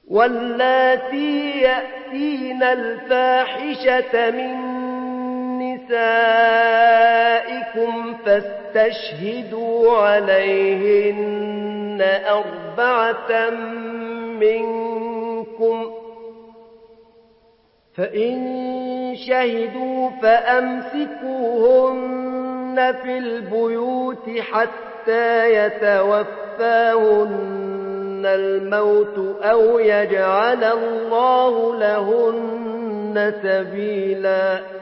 واللاتي يأتين الفاحشة من نسائكم فاستشهدوا عليهن 4 منكم، فإن شهدوا فأمسكوهن في البيوت حتى يتوفاهن الموت أو يجعل الله لهن سبيلا.